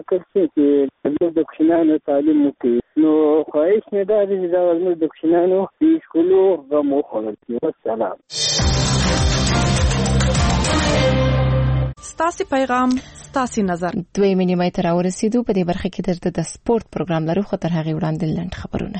فکر چې د کوچنیانو تعلیم وکړي نو خواهش مې دا دی چې دا زموږ د کوچنیانو د سکولو غم وخوړل شي. والسلام. ستاسو پیغام ستاسو نظر. دوی نیمه تر ورسېدو په دې برخه کې د سپورت پروګرام لرو خو تر هغه وړاندې لنډ خبرونه.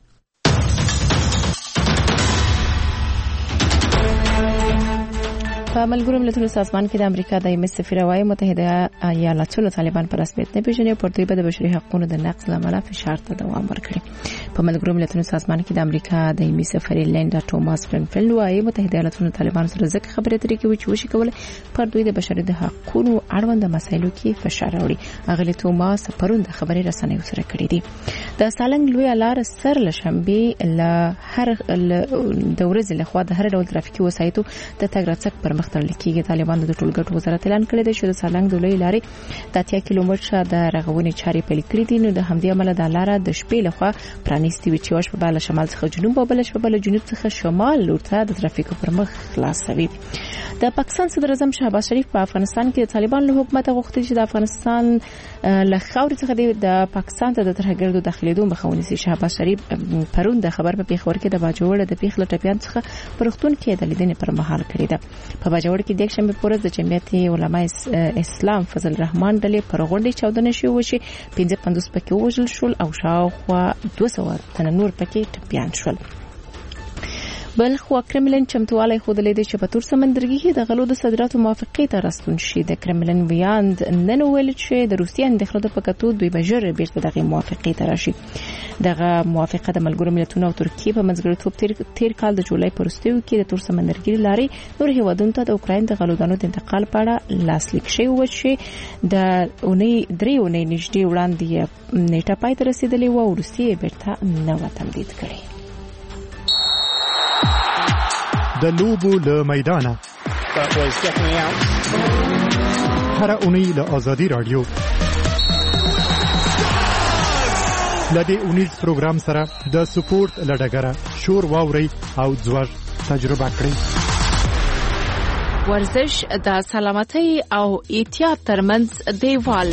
په ملګرو ملتونو سازمان کې د امریکا دایمي سفیر وايي متحده ایالاتونو طالبان پر رسمیت نه پیژني او پر دوی به د بشري حقوقو د نقض لامل فشار ته دوام ورکړي. په ملګرو ملتونو سازمان کې د امریکا دایمي سفیر لینډا ټوماس فرنفیلډ وايي متحده ایالاتونو طالبان سره ځکه خبرې اترې کوي چې وشي کول پر دوی د بشري حقوقو اړوند مسایلو کې فشار راوړي. اغلی ټوماس پرون د خبري رسنیو سره کړی دی. د سالنګ لوی لار سر لشنبه له هر د ورځې لخوا د هر ډول ترافیکي وسایطو د تګ راتګ پر تړل کېږي. طالبان د ټولګټو وزارت اعلان کړی دی چې د سالنګ د لوی لارې د 80 کیلومتره د رغونې چارې پیل کړې دي. نو د همدې عمله د لار د شپې لخوا پرانیستي وي چې واش په بل شمال څخه جنوب او بل شپه بل جنوب څخه شمال لور ته د ترافیک پر مخ خلاصوي. د پاکستان صدر اعظم شهباز شریف په افغانستان کې د طالبان له حکومت غوښتل چې د افغانستان له خاورې څخه د پاکستان ته د ترهګردو داخليدو مخه ونیسي. شهباز شریف پرون د خبر په پیښور کې د باجوړ د پیښ لټپیان څخه پرختون کې د لیدنې پر مهال کړی ده. په باجوړ کې د شنبه پر ورځ د جمعیت علماء اسلام فضل الرحمن ډلې پر غونډې چاودنه شوې چې 55 پکې وژل شول او شاوخوا 200 تن نور پکې ټپیان شول. بل خو کرملن چمتوالی خودلې د شپتور سمندرګي کې د غلو د صادراتو موافقه ته راستون شي. د کرملن ویاند نن ویل چې د روسیې اندخره د پکاتو دوی بجر بیرته دغه موافقه ته راشي. دغه موافقه د ملګرو ملتونو او ترکیه په منځګړیتوب تیر کال د جولای پر وروستیو کې د تور سمندرګي لارې نور هیوادونو ته د اوکراین د غلو دانو د انتقال په اړه لاسلیک شوی و چې د اونۍ نږدې وړاندې نیټه پای ته رسیدلې و او روسیې بیرته نو تمدید کړي. د لوبو له میدانه هر اونۍ له آزادي رادیو لدې اونیز پروګرام سره د سپورت لډګره شور واوري او ځوړ تجربه کړئ. ورزش د سلامتۍ او احتیاط ترمنځ دیوال.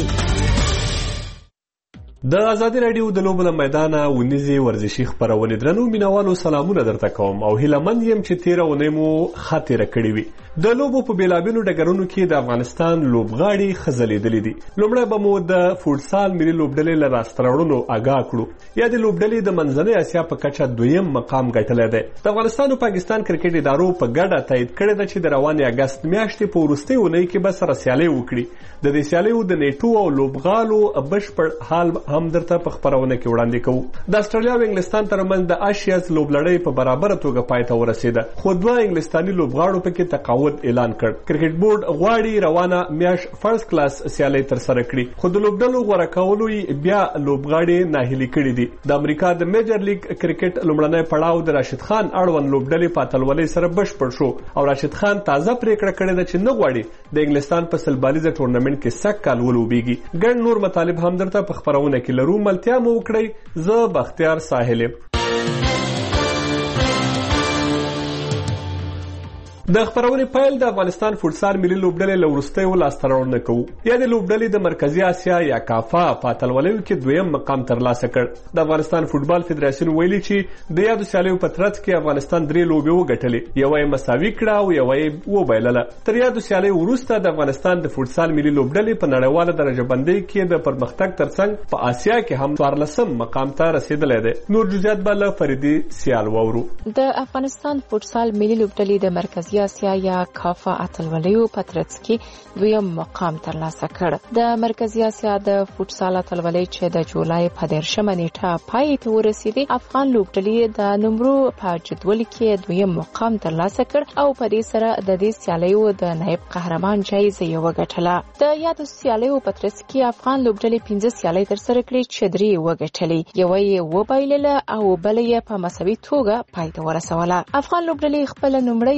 د آزادي رادیو د لوبو له میدانه ونیزي ورزشي خبرونه درنو مینوالو سلامونه درته کوم او هیلمند یم چې 13 ونې مو خاطره کړې وي. د لوبو په بیلابیلو ډګرونو کې د افغانستان لوبغاړي خزلېدلې دي. لومړی به مو د فوټسال ملي لوبډلې له راستراوړلو آګاه کړو. یا د لوبډلې د منځنۍ اسیا په کچه دویم مقام ګټلی دی. د افغانستان او پاکستان کرکټ ادارو په ګډه تایید کړی ده چې د روانې اګست میاشتې په وروستۍ اونۍ کې به سره سیالۍ وکړي. د دې سیالیو د نیټو او لوبغالو بشپړ حال هم درته په خبرونه کې وړاندې کوو. د استرالیا او انګلستان ترمنځ د آشیاز لوبلړۍ په برابر توګه پای ته ورسېده. خو دوه انګلستاني لوبغاړو پکې تقاعد اعلان کړ. کرکټ بورډ غواړي روانه میاش فرست کلاس سیالۍ تر سره کړي. خو د لوبډلو غوړه کولو بیا لوبغاړي ناهیلي کړي دي. د امریکا د میجر لیګ کرکټ لومړنی پړاو د راشد خان اړوند لوبډلې په اتلولۍ سره بشپړ شو او راشد خان تازه پریکړه کړې ده چې نه غواړي د انګلستان په سلبالیزه ټورنمنټ کې سک کال ولوبېږي. ګڼ نور مطالب هم درته په خبرونه کې لرو. ملتیا مو وکړئ. زه بختیار ساحل. د خبرونې پیل د افغانستان فوټسال ملي لوبډلې له وروستیو لاسته راوړنه کوو. یا د لوبډلې د مرکزي اسیا یا کافا په اتلولیو کې دویم مقام ترلاسه کړ. د افغانستان فوټبال فدراسیون ویلي چې د یادو سیالیو په ترڅ کې افغانستان 3 لوبې وګټلې. یوه یې مساوي کړه او یوه یې وبایلله. تر یادو سیالیو وروسته د افغانستان د فوټسال ملي لوبډلې په نړیواله درجه بندۍ کې د پرمختګ ترڅنګ په اسیا کې هم 14 مقام ته رسیدلی دی. نور جزئیات به له فریدي سیال واورو. د افغانستان فوټسال ملي لوبډلې د مرکزي اسیا یا کافا اتلولیو په ترڅ کې دویم مقام ترلاسه کړ. د مرکزي اسیا د فوټسال اتلولۍ چې د جولای په 13 نیټه پای ته ورسېدې، افغان لوبډلې د نمرو په جدول کې دویم مقام ترلاسه کړ او په دې سره د دې سیالیو د نایب قهرمان جایزه یې وګټله. د یادو سیالیو په ترڅ کې افغان لوبډلې 15 سیالۍ ترسره کړې چې 3 وګټلې، یوه یې وبایلله او بل یې په مساوي توګه پای ته ورسوله. افغان لوبډلې خپل لومړی سیالۍ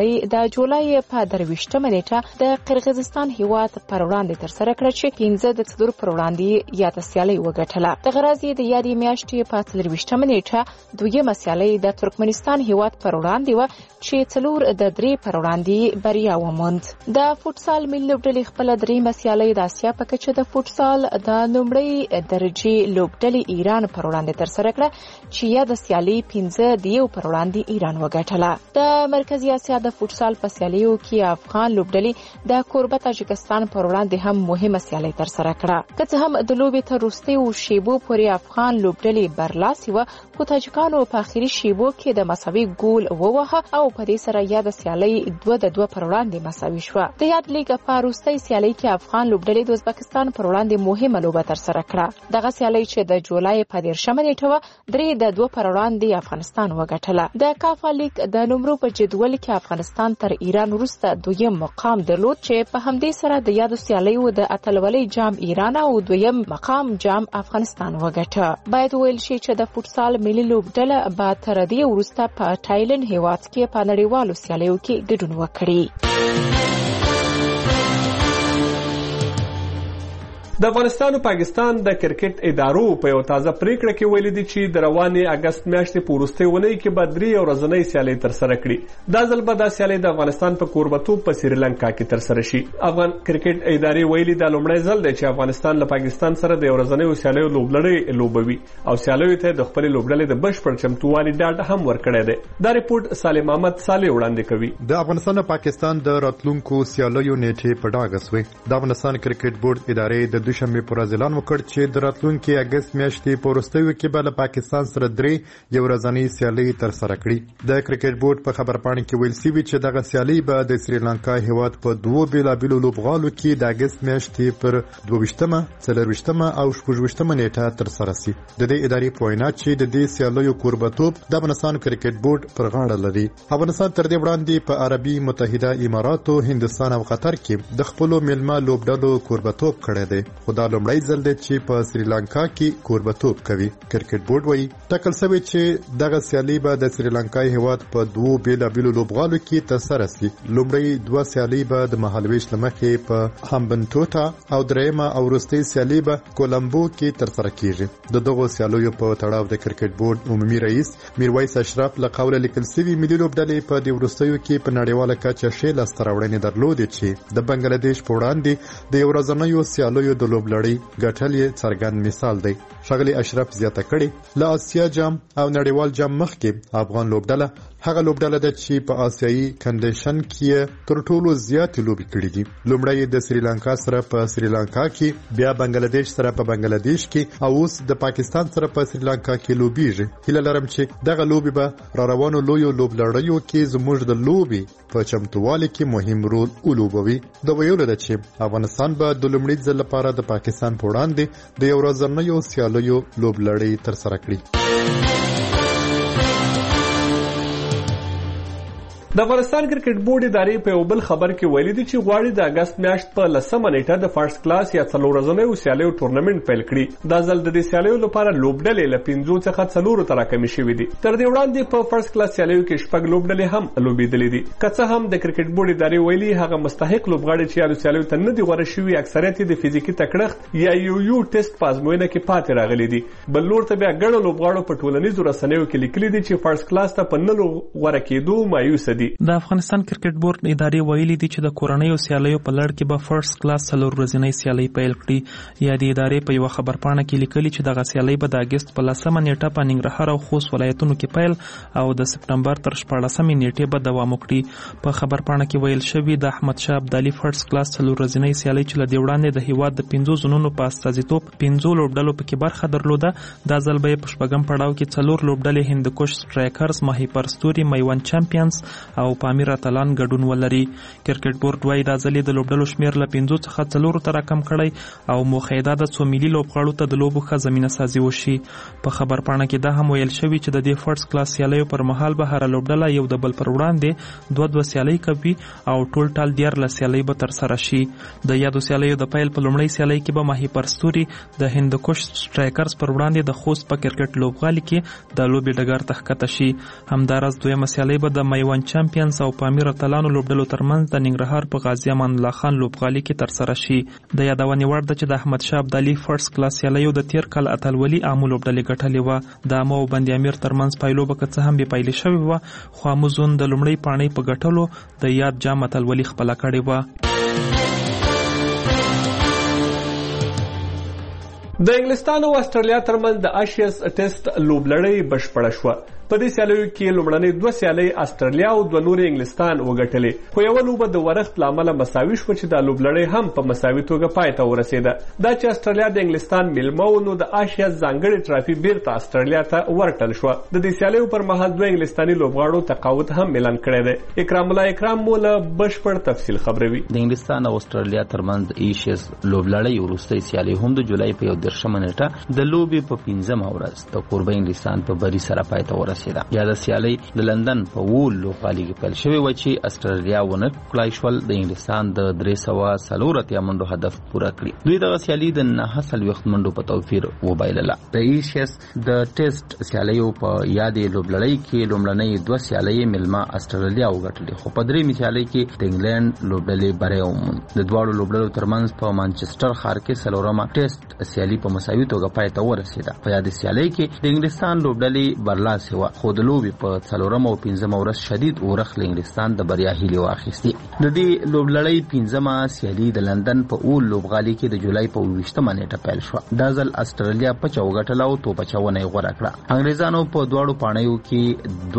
سیالي د جولای په 23مه نیټه د قرغیزستان هیواد پر وړاندې ترسره کړه چې 15 د څلور پر وړاندې یاد سیالي وګټله. د غرض د یادې میاشتې په 23مه نیټه دویمه سیالي د ترکمنستان هیواد پر وړاندې و چې څلور د 3 پر وړاندې بریا وموند. د فوټسال ملي لوبډلې خپل دریمه سیالي د اسیا په کچه د فوټسال د لومړۍ درجې لوبډلې ایران پر وړاندې ترسره کړه چې یاد سیالي 15 د 1 پر وړاندې ایران وګټله. د مرکزی اسیا د فوټسال په سیالیو کې افغان لوبډلې د کوربه تاجکستان پر وړاندې هم مهمه سیالي ترسره کړه. که څه هم د لوبې تر وروستیو شیبو پورې افغان لوبډلې برلاسي وه، خو تاجکانو په اخري شیبو کې د مساوي ګول ووهه او په دې سره یاد سیالي 2-2 پر وړاندې مساوي شوه. د یاد لیګ په وروستۍ سیالي کې افغان لوبډلې د ازبکستان پر وړاندې مهمه لوبه ترسره کړه. دغه سیالي چې د جولای په 13مه نیټه وه 3-2 پر وړاندې افغانستان وګټله. د کافا لیګ د نمرو په جدول کې افغانستان تر ایران وروسته دویم مقام درلود چې په همدې سره د یادو سیالیو د اتلولۍ جام ایران او دویم مقام جام افغانستان وګټه. باید ویل شي چې د فوټسال ملي لوبډله به تر دې وروسته په تایلند هیواد کې په نړیوالو سیالیو کې ګډون وکړي. د افغانستان او پاکستان د کرکټ ادارو په یو تازه پریکړه کې ویلي دي چې د روانې اگست میاشتې په وروستۍ اونۍ کې به 3 ورځنۍ سیالۍ ترسره کړي. دا ځل به دا سیالۍ د افغانستان په کوربتوب په سریلانکا کې ترسره شي. افغان کرکټ ادارې ویلي دا لومړی ځل دی چې افغانستان له پاکستان سره د ورځنۍ سیالیو لوبلړۍ لوبوي او سیالیو ته د خپل لوبډلې د بشپړ چمتووالي ډاډ هم ورکړی دی. دا ریپورت سالم احمد صالح وړاندې کوي. د افغانستان او پاکستان د راتلونکو سیالیو نیټه په ډاګه سوې. د افغانستان کرکټ بورډ ادارې د دوشنبه پر ورځ اعلان وکړ چې د راتلونکي اگست میاشتې په وروستیو کې به له پاکستان سره 3 یو ورځنۍ سیالۍ ترسره کړي. د کرکټ بورډ په خبرپاڼه کې ویل شوی چې دغه سیالۍ به د سریلانکا هیواد په 2 بیلابیلو لوبغالو کې د اگست میاشتې پر 22مه، 24مه او 26مه نیټه ترسره شي. د دې ادارې په وینا چې د دې سیالیو کوربتوب د افغانستان کرکټ بورډ پر غاړه لري. افغانستان تر دې وړاندې په عربي متحده اماراتو، هندستان او قطر کې د خپل ملما لوبډلو کوربتوب کړی دی. خدای لومړی ځل دی چې په سریلانکا کې کوربتوب کوي. کرکټ بورډ وایي ټاکل شوی چې دغه سیالي به د سریلانکا هیواد په 2 بیلابیلو لوبغالو کې ترسره شي. لومړی 2 سیالي به د مهالویش لمخې په هامبنټوټا او درېیمه او وروستۍ سیالي به کولمبو کې ترسره کیږي. د دغو سیالیو په تړاو د کرکټ بورډ عمومي رئیس میرویس اشرف له قوله لیکل شوی ملي لوبډلې په دې وروستیو کې په نړیواله کچه ښې لاسته راوړنې درلودې چې د بنگلاديش په وړاندې د ورځنیو سیالیو د لوبلړۍ ګټل یې څرګند مثال دی. ښاغلي اشرف زیاته کړې له آسیا جام او نړیوال جام مخکې افغان لوبډله هغه لوبډله ده چې په آسیایي کنډیشن کې تر ټولو زیاتې لوبې کړې دي. لومړی د سریلانکا سره په سریلانکا کې، بیا بنگلاديش سره په بنگلاديش کې او اوس د پاکستان سره په سریلانکا کې لوبېږي. هیله لرم چې دغه لوبې به را روانو لویو لوبلړیو کې زموږ د لوبې په چمتووالي کې مهم رول ولوبوي. د ویلو ده چې افغانستان به د لومړي ځل لپاره د پاکستان په وړاندې د یو ورځنیو سیالیو لوبلړۍ ترسره کړي. د افغانستان کرکټ بورډ ادارې په یو بل خبر کې ویلي دي چې غواړي د اگست میاشت په 10مه نیټه د فرست کلاس یا 4 ورځنیو سیالیو ټورنمنت پیل کړي. دا ځل د دې سیالیو لپاره لوبډلې له 5 څخه 4 ته راکمې شوې دي. تر دې وړاندې په فرست کلاس سیالیو کې 6 لوبډلې هم لوبېدلې دي. که څه هم د کرکټ بورډ ادارې ویلي هغه مستحق لوبغاړي چې یادو سیالیو ته نه دي غوره شوي اکثریت د فزیکي تکړښت یا یو ټیسټ په ازموینه کې پاتې راغلي دي. بل لور ته بیا ګڼو لوبغاړو په ټولنیزو رسنیو کې لیکلي دي چې فرست کلاس ته په نه غوره کېدو مایوس دي. د افغانستان کرکټ بورډ ادارې ویلي دي چې د کورنیو سیالیو په لړ کې به فرست کلاس 4 ورځنۍ سیالۍ پیل کړي. یا د ادارې په یو خبرپاڼه کې لیکلي چې دغه سیالۍ به د اگست په 10مه نیټه په ننګرهار او خوست ولایتونو کې پیل او د سپتمبر تر 14مې نیټې به دوام وکړي. په خبرپاڼه کې ویل شوی د احمد شاه ابدالي فرست کلاس 4 ورځنۍ سیالۍ چې له دې وړاندې د هیواد د 5 زونونو په استازیتوب 5 لوبډلو پکې برخه درلوده. دا ځل به په شپږم پړاو کې 4 لوبډلې هندوکش سټرایکرز، ماهی پرستوري، میوند چمپیونز او پامیر اتلان ګډون ولري. کرکټ بورډ وايي دا ځل د لوبډلو شمیر له 5 څخه 4 ته راکم کړی او موخه د څو ملي لوبغاړو ته د لوبو ښه زمینه سازي وشي. په خبرپاڼه کې دا هم ویل شوی چې د دې فرست کلاس سیالیو پر مهال به هر لوبډله یو د بل پر وړاندې 2 سیالۍ کوي او ټول ټال 14 سیالۍ به تر سره شي. د یادو سیالیو د پیل په لومړۍ سیالۍ کې به ماهی پرستوري د هندوکش سټرایکرز پر وړاندې د خوست په کرکټ لوبغالي کې د لوبې ډګر ته ښکته شي. همداراز دویمه سیالۍ به د میوند چمپیونز چمپیونز او پامیر اتلانو لوبډلو ترمنځ د ننګرهار په غازی امان الله خان لوبغالي کې ترسره شي. د یادونې وړ ده چې د احمد شاه ابدالي فرست کلاس سیالیو د تیر کال اتلولي عامو لوبډلې ګټلې وه. د امو او بند امیر ترمنځ پایلوبه که څه هم بې پایلې شوې وه، خو اموزون د لومړۍ پاڼۍ په ګټلو د یاد جام اتلولي خپله کړې وه. د انګلستان او استرالیا ترمنځ د آشیز ټیسټ لوبلړۍ بشپړه شوه. په دې سیالیو کې لومړنۍ 2 سیالۍ استرالیا او 2 نورې انګلستان وګټلې، خو یوه لوبه د ورښت له امله مساوي شوه چې دا لوبلړۍ هم په مساوي توګه پای ته ورسېده. دا چې استرالیا د انګلستان میلمه و، نو د آشیا ځانګړې ټرافي بیرته استرالیا ته ورکړل شوه. د دې سیالیو پر مهال 2 انګلستاني لوبغاړو تقاعد هم اعلان کړی دی. اکرام الله اکرام مو له بشپړ تفصیل خبروي. د انګلستان او استرالیا ترمنځ د ایشیز لوبلړۍ وروستۍ سیالۍ هم د جولای په 11 نیټه د لوبې په 15مه ورځ د کوربه انګلستان په بری سره پای ته ورسېده. یا د د لندن په وول لوبغالي کې پیل شوې و چې استرالیا ونه کړای شول د انګلستان د 340 منډو هدف پوره کړی. دوی دغه سیالي د 9 منډو په توفیر وبایلله. د ایشیز د ټیسټ سیالیو په یادې لوبلړۍ کې لومړنۍ 2 سیالۍ ملما استرالیا وګټلې، خو په درېیمې سیالۍ کې د انګلند لوبډلې بری وموند. د دواړو لوبډلو ترمنځ په مانچسټر ښار کې څلورمه ټیسټ سیالي په مساوي توګه پای ته ورسېده. په یادې سیالۍ کې د انګلستان لوبډلې برلاسې وه، خو د لوبې په 4 او 15 ورځ شدید اورخ انګلستان د بریا هیلې واخیستې. د دې لوبلړۍ 15مه سیالي د لندن په اول لوبغالي کې د جولای په 20مه نیټه پیل شوه. دا ځل استرالیا پچه وګټله او توپچونه یې غوره کړه. انګریزانو په دواړو پاڼیو کې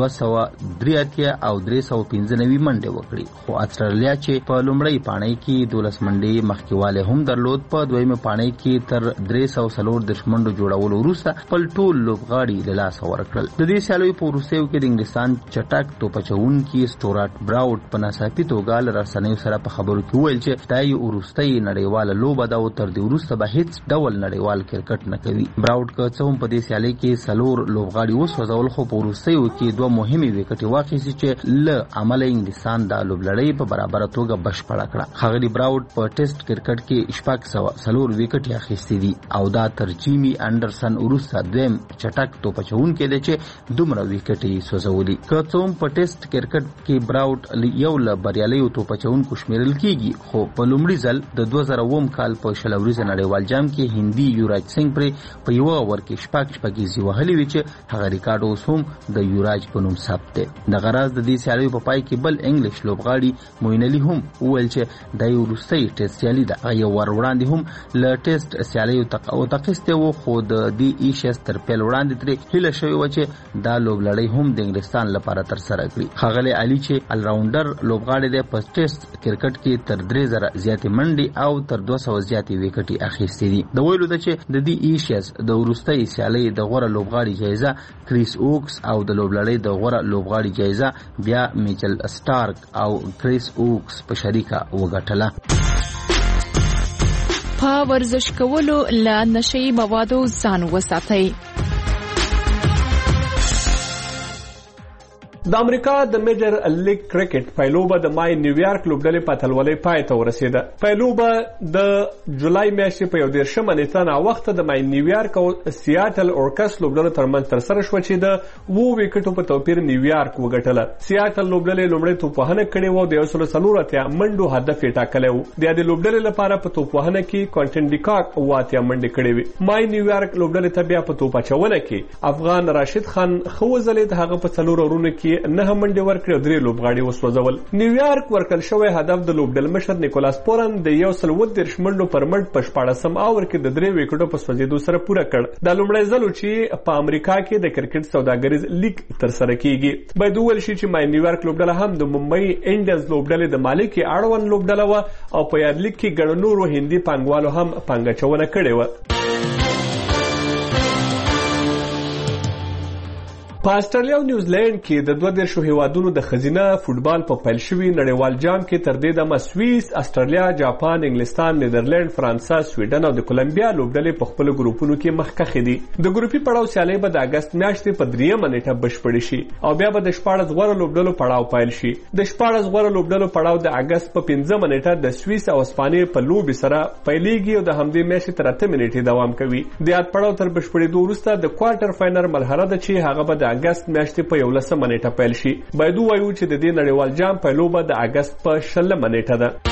283 او 395 منډې وکړې، خو استرالیا چې په لومړۍ پاڼۍ کې 12 منډې مخکېوالی هم درلود، په دویمه پاڼۍ کې تر 340 منډو جوړولو وروسته خپل ټول لوبغاړي له لاسه ورکړل. د دې سیالیو په وروستیو کې د انګلستان چټک توپچوونکي سټورات براوډ په ناڅاپي توګه له رسنیو سره په خبرو کې وویل چې دا یې وروستۍ نړیواله لوبه ده او تر دې وروسته به هیڅ ډول نړیوال کرکټ نه کوي. براوډ که څه هم په دې سیالۍ کې 4 لوبغاړي وسوځول، خو په وروستیو کې 2 مهمې وکټې واخیستې چې له امله انګلستان د لوبلړۍ په برابره توګه بشپړه کړه. ښاغلي براوډ په ټیسټ کرکټ کې 4 وکټې اخیستې دي او دا تر جیمي انډرسن وروسته دویم چټک توپچوونکی دی چې دومره وکټې سوځولي. که څه هم په ټیسټ کرکټ کې براوډ یو له بریالیو توپچوونکو شمیرل کیږي، خو په لومړي ځل د 2000 کال په 20 ورځې نړیوال جام کې هندي یوراج سنگ پر په یو اور کې شپږیزې وهلې وي چې هغه ریکارډ اوس هم د یوراج په نوم ثبت دی. د غرض د دې سیالیو په پای کې بل انګلیش لوبغاړي موین علي هم وویل چې د وروستۍ ټیسټ سیالي ده. هغه ور وړاندې هم له ټیسټ سیالیو تقاعد و، خو د دې ایشیز تر پیل وړاندې ترې هیله شوې وه چې دا لوبلړۍ هم د انګلستان لپاره تر سره کړي. ښاغلی علي چې الراونډر لوبغاړی دی، په ټیسټ کرکټ کې تر 3000 زیاتې منډې او تر 200 زیاتې وکټې اخیستې دي. د ویلو ده چې د دې ایشیز د وروستۍ سیالۍ د غوره لوبغاړي جایزه کریس اوکس او د لوبلړۍ د غوره لوبغاړي جایزه بیا میچل سټارک او کریس اوکس په شریکه وګټله. په ورزش کولو له نشئی موادو ځان وساتئ. د امریکا د میجر لیګ کرکټ پایلوبه د مای نیویارک لوبډلې په اتلولۍ پای ته ورسېده. پایلوبه د جولای میاشتې په 11 نیټه نا وخت د مای نیویارک او سیاتل اورکس لوبډلو ترمنځ ترسره شو چې د 2 وکټو په توپیر نیویارک وګټله. سیاتل لوبډلې لومړی توپوهنه کړې و، د 140 منډو هدف یې ټاکلی و. د دې لوبډلې لپاره په توپوهنه کې کانټن ډیکاک 80 منډې کړې وې. مای نیویارک لوبډلې ته بیا په توپاچونه کې افغان راشد خان خوځلې، هغه په 4 اورونو کې 9 منډې ورکړې او 3 لوبغاړي وسوځول. نیویارک ورکړل شوی هدف د لوبډل مشر نیکولاس پورن د 130 منډو پر منډ په 14 اور کې د 3 وکټو په سوځېدو سره پوره کړ. دا لومړی ځل چې په امریکا کې د کرکټ سوداګریز لیګ ترسره کیږي. باید وویل شي چې مای نیویارک لوبډله هم د ممبئی انډیانز لوبډلې د مالک اړوند لوبډله و او په یاد لیګ کې ګڼ نورو هندي پانګوالو هم پانګاچونه کړې و. په استرالیا او نیوزیلند کې د 22 هیوادونو د خزینه فوتبال په پیل شوی نړیوال جام کې تر دې دمه سویس، استرالیا، جاپان، انګلستان، نیدرلند، فرانسه، سویډن او د کولمبیا لوبډلې په خپل ګروپونو کې مخکښ دي. د ګروپي پړاو سیالۍ به د اگست میاشتې په 3 نیټه بشپړې شي او بیا به د 14 غوړه لوبډلو پړاو پیل شي. د 14 غوړه لوبډلو پړاو د اگست په 15 نیټه د سویس او اسپانیې په لوبي سره پیلېږي او د همدې میاشتې تر 8 نیټې دوام کوي. د یاد پړاو تر بشپړېدو وروسته د کوارټر فاینل مرحله ده چې هغه به د د اگست میاشتې په 11 نیټه پیل شي. باید وایو چې د دې نړیوال جام په لوبه د اگست په 20 نیټه ده.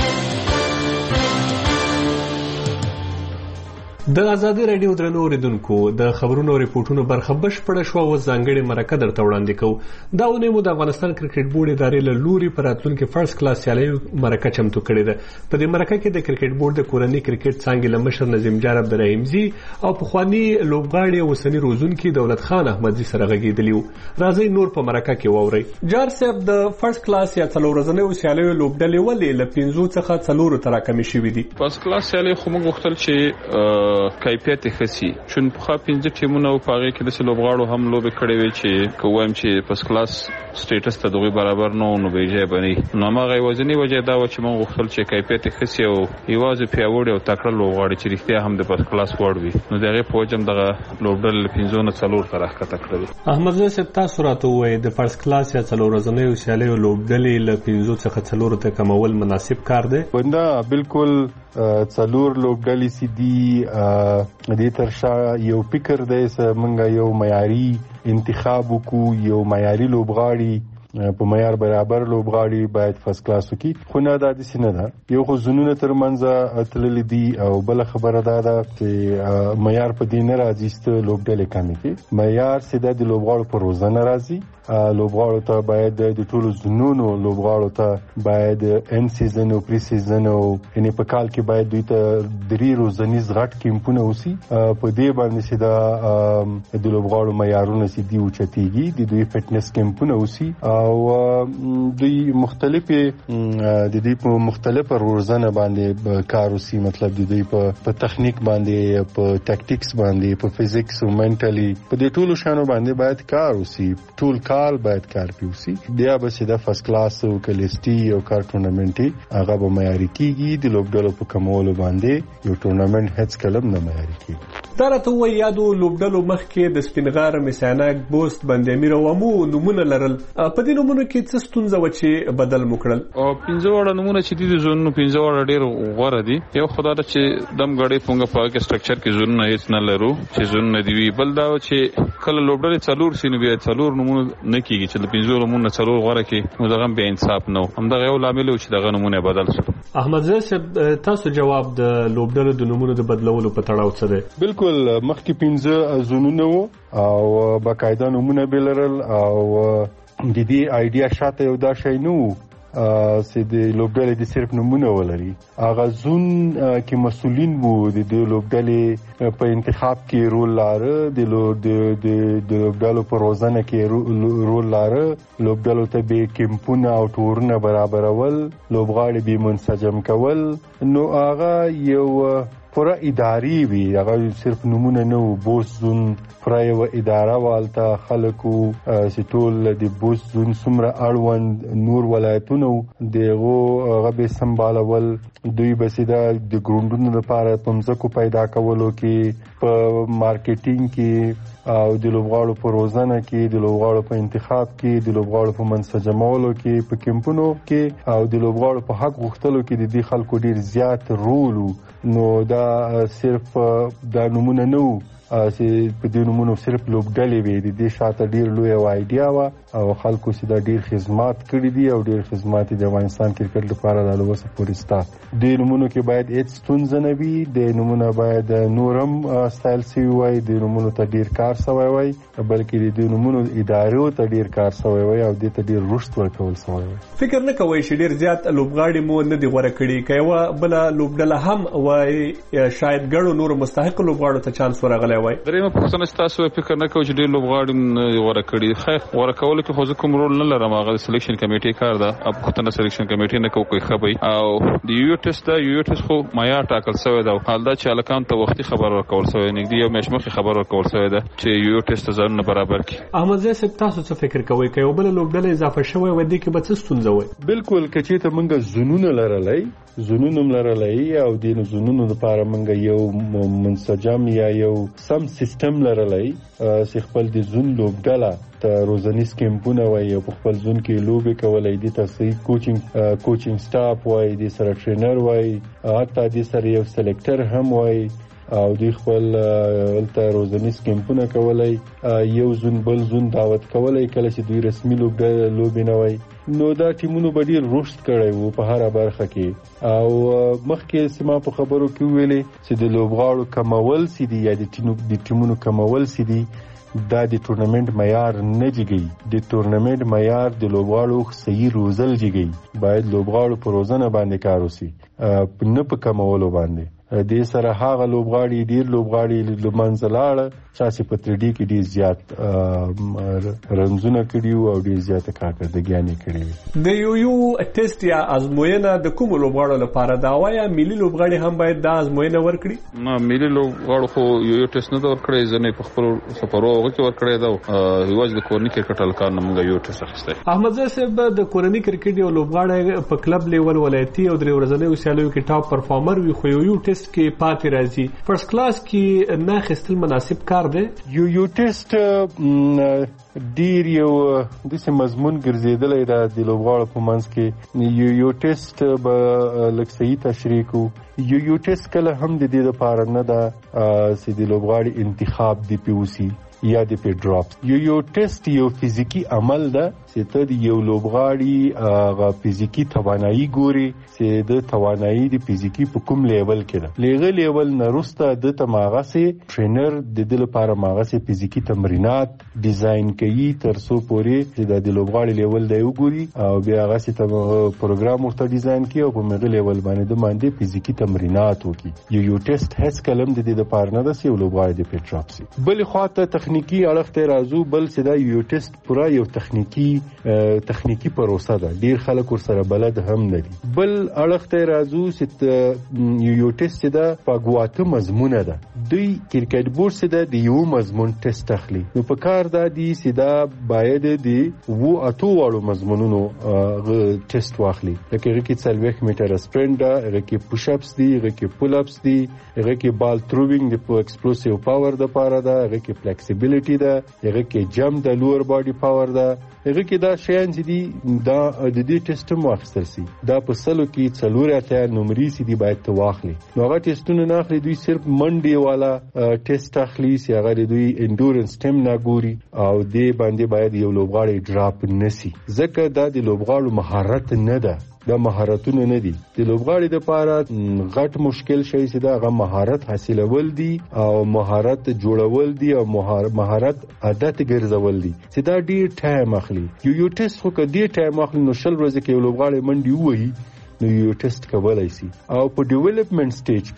د ازادي رادیو درنو اوریدونکو د خبرونو ریپورتونو برخه بشپړه شو او ځانګړي مرکه درته وړاندې کوو. دا ونې مو د افغانستان کرکټ بورډ ادارې له لوري په راتلونکي فرست کلاس سیالۍ مرکه چمتو کړې ده. په دې مرکه کې د کرکټ بورډ د کورنۍ کرکټ څانګې له مشر نظیم جان عبدالرحیمزي او پخوانی لوبغاړي او اوسني روزونکي دولت خان احمدزي سره غږېدلي وو. راځئ نور په مرکه کې واورئ. جار صاحب د فرست کلاس یا څلور ورځنیو سیالیو لوبډلې ولې له 5 څخه 4 ته راکمې شوې دي؟ فرست کلاس سیالۍ خو موږ غوښتل چې کیفیت خسي چون په 5 ټیمونو په هغه کې د لوبغاړو هم لوبې کړې وي چې کوم چې فرست کلاس سټیټس ته دغه برابر نه نو بیجه بني نو هغه وزنی وجه دا و چې موږ غوښتل چې کیفیت خسي او یوازې پیاوړي او تکړه لوبغاړي چې رښتیا هم د فرست کلاس وړ وي نو دغه په وجه دغه لوبډل 5 نه 4 ته راکته کړل. احمد زه صاحب تاسو راته وایي د فرست کلاس یا 4 ورځنیو سیالیو لوبډلې له 5 څخه 4 ته کمول مناسب کار دی؟ وندا بالکل 4 لوبډلې سدي د ترشا یو فکر دی چې یو معیاري انتخاب وکړو یو معیاري لوبغاړي په معیار برابر لوبغاړي باید فرست کلاس وکړي خو نه دا د سینه ده یو خو زونونه ترمنځ تللې دي او بل خبره ده چې معیار په دې نه راځي چې لوبډلې کمې کې معیار سیده د لوبغاړو په روزنه راځي لوبغاړو ته باید د ټولو زونونو لوبغاړو ته باید ان سیزن او پری سیزن او ان په کال کې باید دوی ته 3 روزنیز غټ کیمپونه وسی په دې باندې سیده د لوبغاړو معیارونه سیدي او چتيږي د دوی فټنس کیمپونه وسی او دوی د دوی په مختلفه روزنه باندې کار وسی مطلب د دوی په تخنیک باندې په ټاکټیکس باندې په فزیکس او منټالي په دې ټولو شانو باندې باید کار وسی ټول کال باید کار پیوسی بیا به سیده فرست کلاس او کلیسټي او کار ټورنمنټي هغه به معیاري کیږي د لوبډلو په کمولو باندې یو ټورنمنټ هیڅ کلم نه معیاري کیږي. دا راته وایي یادو لوبډلو مخکې د سپینغار میسانک بوست بندامیر او مو نمونه لرل په دې نمونه کې څه ستونزه و چې بدل مکړل او 15 وړه نمونه چې دي زونو 15 وړه ډېر غوړه دي یو خدای ته چې دم غړې پونګه په کې سټرکچر کې زونو هیڅ نه لرو چې زونو دی بل دا چې کله لوبډلې څلور سینې بیا څلور نمونه نه کیږي چې د 15 نمونه څلور غوړه کې نو دغه به انصاف نه هم دغه یو لامل چې دغه نمونه بدل شو. احمد زه تاسو جواب د لوبډلو د نمونه د بدلولو په تړاو څه دی؟ بالکل مخکې 15 زونونه وو او باقاعده نمونه بلرل او د دې ایډیا شاته یو دا شی نو چې د لوبډلې د صرف نمونه ولري هغه زون کې مسولین وو د لوبډلې په انتخاب کې رول لاره د لوبډلو په روزنه کې رول لاره لوبډلو ته به کیمپونه او ټورونه برابرول لوبغاړي به منسجم کول نو هغه یو پورا اداري وی هغه صرف نمونه نه بوس زون پرای و اداره والته خلکو سټول د بوس زون سمره اړوند نور ولایتونو دغه هغه به سمبالول دوی بسیدا د ګروندونو لپاره پمزکو پیدا کولو کې په مارکیټینګ کې او د لوبغاړو په روزنه کې د لوبغاړو په انتخاب کې د لوبغاړو په منسجمولو کې په کیمپونو کې او د لوبغاړو په حق غوښتلو کې د دې خلکو ډیر زیات رول نو دا صرف دا نمونه نو چې په دې نمونه صرف لوبډلې وي د دې شاته ډیر لوی ایډیا وا او خلکو سي دا ډیر خدمات کړې دي او ډیر خدمات د افغانستان کرکټ لپاره د لوسه پورستا د نمونه کې باید هیڅ ستونزه نه وي د نمونه باید نورم سټایل سی وای د نمونه ته ډیر کار سوی وای بلکې د نمونه ادارو ته ډیر کار سوی وای او د ته ډیر رشد ورکول سوی وای. فکر نه کوي چې ډیر زیات لوبغاړي مو نه دی غوړه کړی کایو بل لوبډله هم وای شاید ګړو نور مستحق لوبغاړو ته چانس ورغلی وای. درېمه پوښتنه تاسو فکر نه کوئ چې ډیر لوبغاړي غوړه کړی خیر غوړه کول کې خو کوم رول نه لرم هغه سلیکشن کمیټې کار ده اب خطنه سلیکشن کمیټې نه کوي خبري او د یو ټیسټ دا یو ټیسټ خو معیار ټاکل شوی دا حال دا چې الکان ته وختي خبر ورکول شوی نګدي یو مشمخي خبر ورکول شوی دا چې یو ټیسټ ځان نه برابر کی. احمد زه تاسو څه فکر کوئ چې یو بل لوبډله اضافه شوی و دي کې به څه ستونزه وي؟ بالکل کچې ته مونږ زونونه لرلای او د زونونو لپاره مونږ یو منسجم یا یو سم سیستم لرلای چې خپل د زون لوبډله ته روزنیز کیمپونه وای او خپل زون کې لوبې کولای دي تاسو کوچینګ سټاف وای دي سره ټرینر وای حتی دي سره یو سلیکټر هم وای او دوی خپل ولته روزنیز کیمپونه کولای، یو زون بل زون دعوت کولای کله چې دوی رسمي لوبې نه وای. نو دا ټیمونو به ډېر رشد کړی وو په هره برخه کې. او مخکې سما په خبرو کې ویلې چې د لوبغاړو کمول سي دي یا د ټیمونو کمول سي دي، دا د ټورنمنت معیار نه جګي. د ټورنمنت معیار د لوبغاړو صحیح روزل جګي. باید لوبغاړو په روزنه باندې کار وشي، نه په کمولو باندې. دې سره هغه لوبغاړي ډیر لوبغاړي لمنځه لاړه چې په 3D کې ډیر زیات رمزونه کړي او ډیر زیات کارکردګي کړي. د یو ټیسټ یا ازموینه د کوم لوبغاړو لپاره دا وایا ملي لوبغاړي هم باید دا ازموینه ورکړي؟ نه، ملي لوبغاړو خو یو ټیسټ نه ورکړي، ځنه په خپل سفرو کې ورکړي دا یوازې د کورنۍ کرکټ هلکان موږ یو ټیسټ اخیستی. احمد زاهد صاحب د کورنۍ کرکټ یو لوبغاړی په کلب لیول ولایتي او درې ورځنیو سیالیو کې ټاپ پرفارمر وي، خو یو ټیسټ کې پاتې راځي. فرست کلاس کې نه اخیستل مناسب کار دی. یو ټیسټ ډیر یو داسې مضمون ګرځېدلی ده د لوبغاړو په منځ کې. یو ټیسټ به لږ صحیح تشریح کړو. یو ټیسټ کله هم د دې لپاره نه ده چې د لوبغاړي انتخاب دی پې وسي یا د پی ډراپ. یو ټیسټ یو فزیکی عمل ده چې ته د یو لوبغاړي هغه فزیکی توانایي ګوري چې د توانایي د فزیکی په کوم لیول کې ده. لغه لیول نه وروسته د تماغه ټرینر د دې لپاره ماغه فزیکی تمرینات ډیزاین کوي تر څو پورې چې د لوبغاړي لیول دی وګوري او بیا هغه څه پروګرام ورته ډیزاین کوي او په مغه لیول باندې د باندې فزیکی تمرینات وکړي. یو ټیسټ هیڅ کلم د دې لپاره نه ده چې لوبغاړي د پی ډراپ سي. بل خواته تخنیکی اړخ ته راځو. بل صدا یو ټیسټ پورا یو تخنیکی پروسه ده، ډیر خلک ورسره بلد هم نه دي. بل اړخ ته راځو چې یو ټیسټ ده په ګواته مضمونه ده. دوی کرکټ بورډ سره د یو مضمون ټیسټ اخلي. نو په کار دا دي چې دا باید د وو اتو واړو مضمونونو ټیسټ واخلي. لکه هغه کې 40 میټر سپرینټ ده، هغه کې پوش اپس دي، هغه کې پول اپس دي، هغه کې بال تھروینګ د ایکسپلوسیو پاور د پاره ده، هغه کې فلیکسیبিলিټي ده، هغه کې جمپ د لوور باډي پاور ده. هغه کې دا شیان چې دي دا د دې ټیسټ مو اخیستل سي. دا په سلو کې 4 اتیا نمرې سي دي باید ته واخلي. نو هغه ټیسټونه نه اخلي، دوی صرف منډي والا ټیسټ اخلي چې هغه دوی انډورنس ټیم نه ګوري او دې باندې باید یو لوبغاړی ډراپ نسی، ځکه دا د لوبغاړو مهارت نه ده. دا مهارتونه نه دي. د لوبغاړي لپاره غټ مشکل شي چې دا غو مهارت حاصلول دي او مهارت جوړول دي او مهارت عادت ګرځول دي چې دا ډیر ټایم اخلي. یو ټیسټ خو کدي ټایم اخلي نو شل ورځې کې لوبغاړي منډي وایي نو یو ټیسټ کولای شي. او په ډیولپمنٹ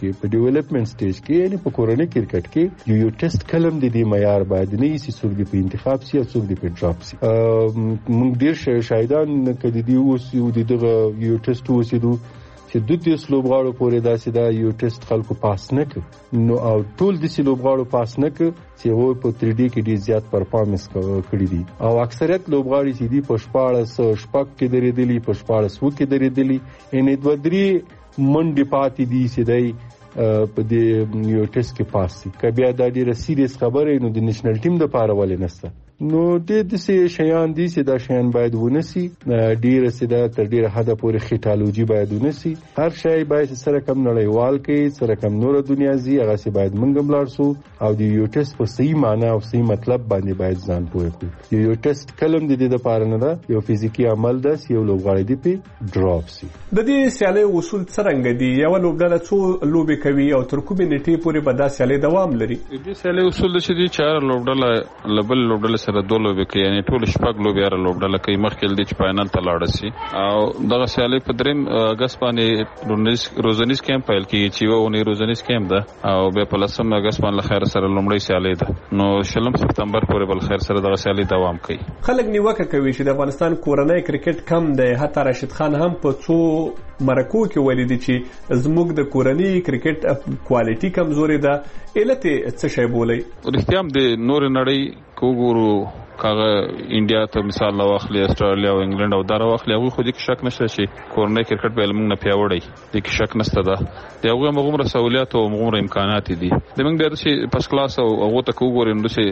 سټیج کې یعنی په کورنۍ کرکټ کې یو ټیسټ کلم د دې معیار باید نه یې څوک دی په انتخاب سي او څوک دی په ډراپ سي. موږ ډیر شاهدان کدي دی اوس یو دغه یو ټیسټ وسیدو چې د دې لوبغاړو پورې داسې دا یو ټیسټ خلکو پاس نه کړ. نو او ټول د سې لوبغاړو پاس نه کړ چې هغه په 3D کې ډیر زیات پرفارمنس کړی دي. او اکثریت لوبغاړي چې دي په 14 شپږ کې درېدلي، په 14 کې درېدلي، ان د ودري منډي پاتې دي چې دای په دې یو ټیسټ کې پاس شي. کبه دا ډیره سیریس خبره نو د نېشنل ټیم د پاره ولې نسته. نو د دې شیان دي چې دا شیان باید ونسی. ډیره سیده تر ډیره حد پورې خټالوجي باید ونسی. هر شی باید سره کم نړیوال کې سره کم نور دنیا زی هغه سي باید منګم لاړ سو او د یو ټیسټ په صحیح معنی او صحیح مطلب باندې باید ځان پوهه کړو. یو ټیسټ کلم د دې لپاره نه ده، یو فزیکی عمل ده چې یو لوبغاړی دی په ډراپ سي. د دې سیالي اصول څنګه دي؟ یو لوبډله څو لوبې کوي او تر کومې نیټې پورې به دا سیالي دوام لري؟ د سیالي اصول د شې 4 لوبډله لبل لوبډله سره دوه لوبې کوي، یعنی ټول شپږ لوبې را لوبډله کوي. مخکې د فائنل ته لاړ شي او دغه سیالي په 3 اگست باندې روزنیز کیمپ پیل کیږي چې وونه روزنیز کیمپ ده او بیا په 10 اگست باندې خیر سره لومړی سیالي ده. نو 16 سپتمبر پورې بل خیر سره دغه سیالي دوام کوي. خلک نیوکه کوي چې د افغانستان کورنۍ کرکټ کم دی. حتی راشد خان هم په څو مرکو کې ویلي دي چې زموږ د کورنۍ کرکټ کوالټي کمزوري ده. علت څه شی بولي؟ رښتیا هم د نور نړۍ کوګورو کاغه انډیا ته مثال واخلي، استرالیا او انګلند او دغه واخلي، هغه خو دې شک نشته چې کورنۍ کرکټ به موږ نه پیاوړی دي، کې شک نشته ده. دغه موږ سہولیات او موږ امکانات دي. د موږ د شي پس کلاس او هغه ته کوګورم د شي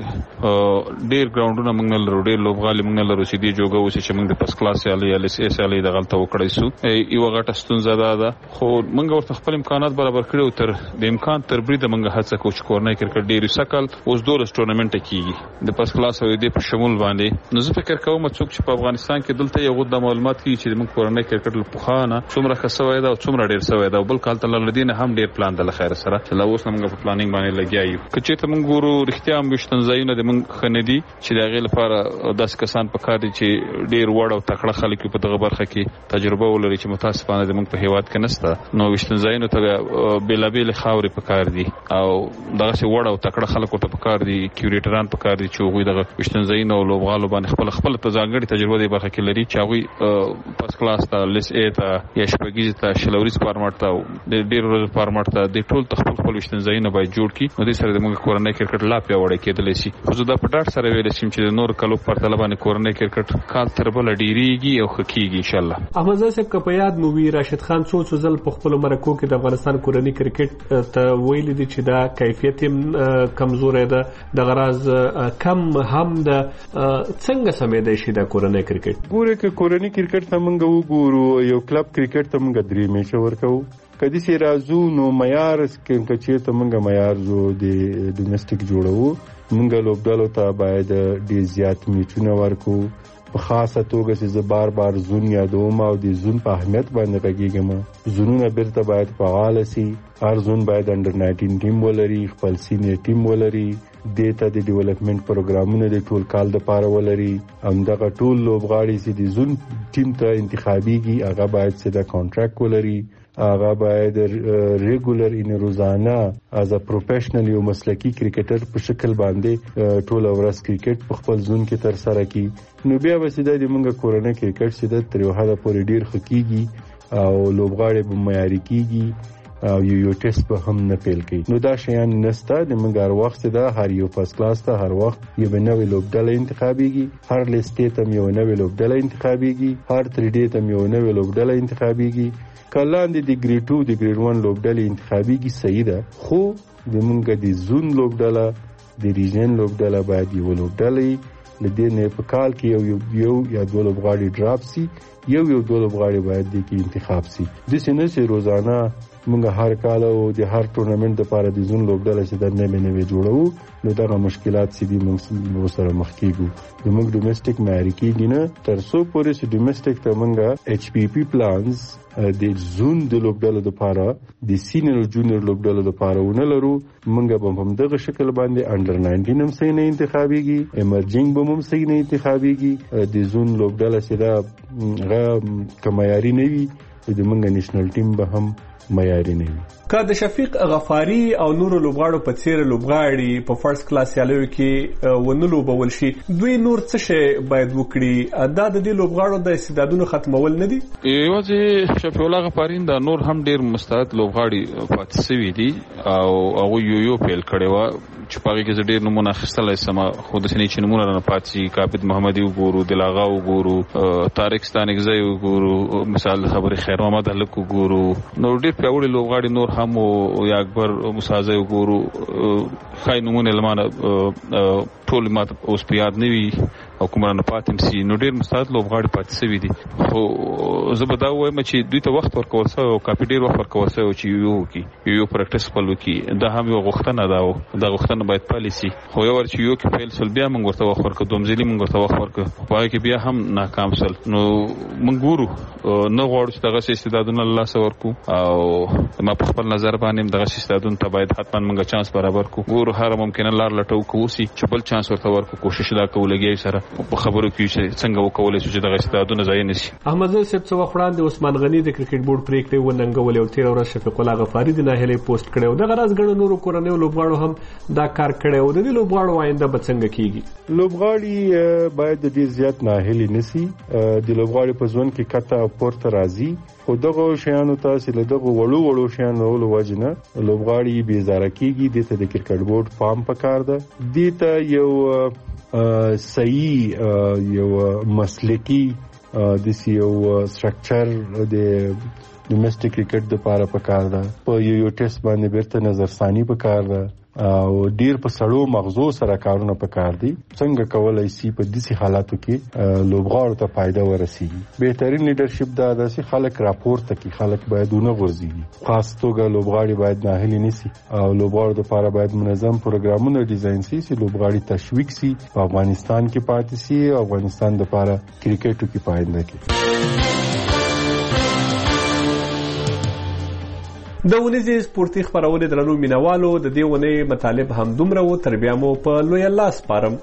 ډیر ګراوندونه موږ نه لرو، ډیر لوبغالي موږ نه لرو چې دی جوګه اوسې چې موږ د پس کلاس یا لیس اس ال د غلطه وکړای سو. یو غټه ستونزه ده، خو موږ ورته خپل امکانات برابر کړو، تر د امکان تر برید موږ هڅه کوو چې کورنۍ کرکټ ډیر سکل اوس 12 ټورنمنټ کیږي د پس کلاس او د په شمول باندې. نو زه فکر کوم چې په افغانستان کې دلته یو د معلومات کی چې موږ کورنۍ کرکټ له پخانه څومره خسوي دا او څومره ډیر سوي دا، بل کال تل لدین هم ډیر پلان د خیر سره چې لا اوس موږ په پلانینګ باندې لګیایو. کچې ته موږ ګورو رښتیا هم وشتنځایونه د موږ خندي چې دغه لپاره 10 کسان په کار دي چې ډیر وړ او تکړه خلک په دغه برخه کې تجربه ولري چې متاسفانه د موږ په هیواد کې نشته. نو وشتنځایونه ته بیلابیل خاورې په کار دي او دغه څه وړ او تکړه خلک ته په کار دي، کیوریټران په کار دي چې هغه دغه وشتنځایونه او لوبغالو باندې خپل ځانګړي تجربه دی برخه کې لري چې هغه پس کلاس ته لیس ا ته یا شپږیز ته شلوريز فارمټ ته د ډیر ورځ فارمټ ته د ټول خپل وشتنځایونه باید جوړ کړي. نو د سره د موږ کورنۍ کرکټ لا پیاوړی کېدلی شي. خو زه دا په ډاټ سره ویل شم چې د نور کلو پر طالبان کورنۍ کرکټ کال تر بل ډیریږي او خکېږي ان شاء الله. احمد زاهد صاحب په یاد مو وی راشد خان څو ځل په خپل مرکو کې د افغانستان کورنۍ کرکټ ته ویل دي چې دا کیفیت کمزورې ده، د غراز کم هم د څنګه سمې دی شي د کورنۍ کرکټ. ګوره کې کورنۍ کرکټ ته موږ وګورو، یو کلب کرکټ ته موږ 3 میچ ورکو. کدي سي رازو نو معیار کې چې ته موږ معیار زو د ډومېسټک جوړو، موږ لوبډالو ته باید ډیر زیات میچونه ورکو. په خاصه توګه چې زه بار زون یادوم او د زون په اهمیت باندې غږیږم. زونونه بیرته باید فعال شي، هر زون باید انډر 19 ټیم ولري، خپل سینیر ټیم ولري، دیتا د ډیولپمنٹ پروګرامونه د ټول کال د پاره ولري. همدغه ټول لوبغاړي چې د زون ټیم ته انتخابيږي هغه باید ساده کانټراکټ ولري، هغه باید ریګولر ان روزانه از ا پروفیشنل یو مسلکی کرکټر په شکل باندې ټول ورځ کرکټ په خپل زون کې تر سره کی. نو بیا وسیده د موږ کورنۍ کرکټ چې د تر یو حد پورې ډیر خکېږي او لوبغاړي به معیاري کیږي او یو ټیسټ به هم نه پیل کوي. نو دا شیان نسته د موږ هر وخت دا هر یو فرست کلاس ته هر وخت یو نوې لوبډله انتخابيږي، هر لیسټ ته یو نوې لوبډله انتخابيږي، هر 3D ته یو نوې لوبډله انتخابيږي. کلاندې د ګریډ 2 د ګریډ 1 لوبډله انتخابيږي صحیح ده، خو د موږ د زون لوبډله د ریجن لوبډله باید یو لوبډله لدې نه په کال کې یو یا دوه لوبغاړي ډراپ سي، یو دوه لوبغاړي باید د کې انتخاب سي. د سینې سي روزانه موږ هر کال او د هر ټورنمنت لپاره د زون لوبډله چې د نوې جوړو. نو دا مشکلات چې د موږ سره مخ کیږو. د موږ ډومېسټک معیاري کیږي نه تر څو پورې چې ډومېسټک ته موږ HPP پلانز د زون د لوبډله لپاره د سینیئر جونیئر لوبډله لپاره ونه لرو. موږ به هم دغه شکل باندې انډر 19 هم صحیح نه انتخابيږي، ایمرجینګ به هم صحیح نه انتخابيږي. د زون لوبډله چې دا کمایاري نه وي، د موږ نېشنل ټیم به هم معیاري نه وي. که د شفیق غفاری او نور لوبغاړو په څیر لوبغاړي په فرست کلاس سیالیو کې ونه لوبول شي، دوی نور څه شي باید وکړي؟ دا د دې لوبغاړو د استعدادونو ختمول نه دي. یوازې شفیق الله غفاری دا نور هم ډیر مستعد لوبغاړي پاتې شوي دي او هغه یو پیل کړي و چې پاره کې ډیر نمونه اخیستلای سم. خو د سنې چې نمونه نه پاتې کابد محمدي وګورو، دلاغا وګورو، طارق ستانګزی وګورو، مثال خبري خیر محمد هلک وګورو، نو ډیر پیاوړي لوبغاړي نور هم یا اکبر مسازه وګورو. خای نمونه لمانه ټول ماته اوس په یاد نه وي او کومرانه پاتم سي. نو ډیر مستعد لوبغاړي پاتې شوي دي. خو زه به دا وایم چې دوی ته وخت ورکول شوی او کافي ډیر وخت ورکول شوی چې یو پریکټیس خپل وکړي. دا هم یو غوښتنه ده او دا غوښتنه باید پالیسي. خو یو ورچ یو کې فیل سل بیا موږ ورته وخت ورکړو، دومځلي موږ ورته وخت ورکړو، پای کې بیا هم ناکام سل. نو موږ ګورو نه غواړو چې دغه استعدادونه الله سره ورکو او ما په خپل نظر باندې دغه استعدادونه ته باید حتما موږ چانس برابر کو. ګورو هر ممکنه لار لټو کوسي چې بل چانس ورته ورکو، کوشش دا کولګي سره په خبرو کې څنګه وکولای شو چې دغه استعدادونه ځای نشي. احمد زاهد صاحب څو وخت وړاندې عثمان غنی د کرکټ بورډ پریکړه وننګولې او 13 ورځې شفیق الله غفاری د ناهیلې پوسټ کړو. دغه راز ګڼو نورو کورنیو لوبغاړو هم دا کار کړو. د دې لوبغاړو آینده به څنګه کیږي؟ لوبغاړي باید ډیر زیات ناهیلې نسی. د لوبغاړي په ځوان کې کته پورته راځي، خو دغه شیانو تاسو له دغه وړو شیانو له وجنه لوبغاړي بیزاره کیږي. د کرکټ بورډ پام پکار ده، د ته یو صحیح یو مسلکی د یو سټرکچر د ډومېسټک کرکټ د لپاره پکار ده. په یو ټیسټ باندې بیرته نظرثانی پکار ده او ډیر په سړو مغزو سره کارونه پکار دي. څنګه کولای شي په داسې حالاتو کې لوبغاړو ته فائدہ ورسیږي. بهترین لیدرشپ دا ده چې خلک راپورته کوي، خلک باید ونه غورځي. خاص توګه لوبغاړي باید ناهیلي نشي او لوبغاړو لپاره باید منظم پروګرامونه ډیزاین شي چې لوبغاړي تشویق شي، په افغانستان کې پاتې شي او افغانستان لپاره کرکټو کې پاینده کړي. د ونیزې سپورتي خپرونې درنو مینوالو، د دې ونې مطالب هم دومره و، تر بیا مو په لوی الله سپارم.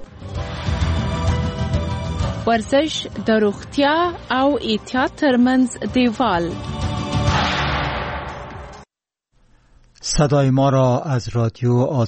ورزش د روغتیا او احتیاط ترمنځ دیوال. صدای ما را از رادیو